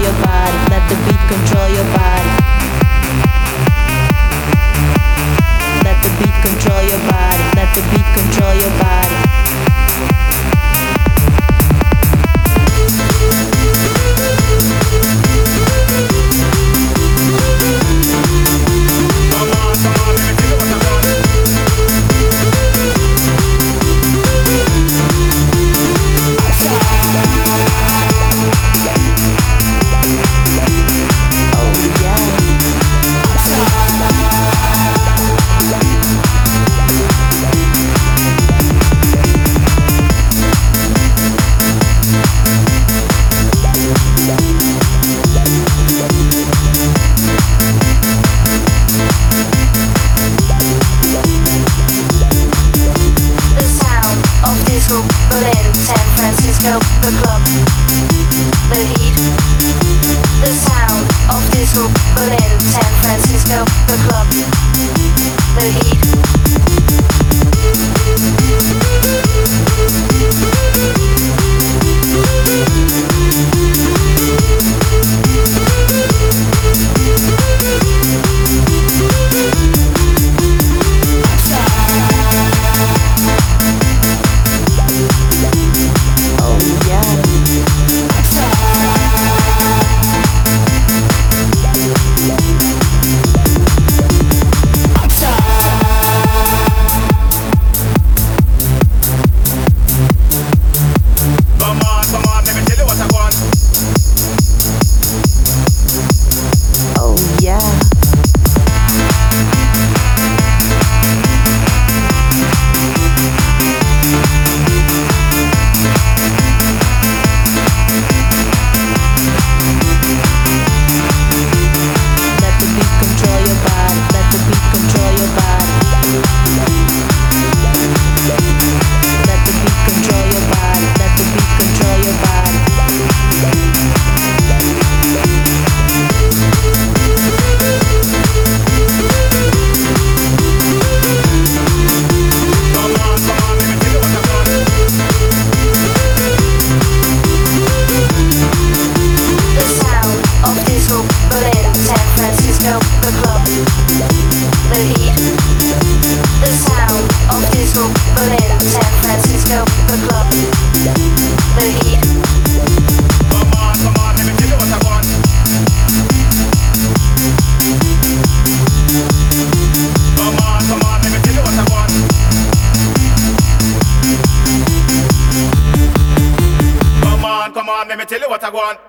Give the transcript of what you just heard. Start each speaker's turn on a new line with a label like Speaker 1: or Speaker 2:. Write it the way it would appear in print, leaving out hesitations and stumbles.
Speaker 1: your body. Let the beat control your body. Let the beat control your body. Let the beat control your body.
Speaker 2: Berlin, San Francisco, the club, the heat. The sound of disco. Berlin, San Francisco, the club, the heat.
Speaker 3: Let me tell you what I want.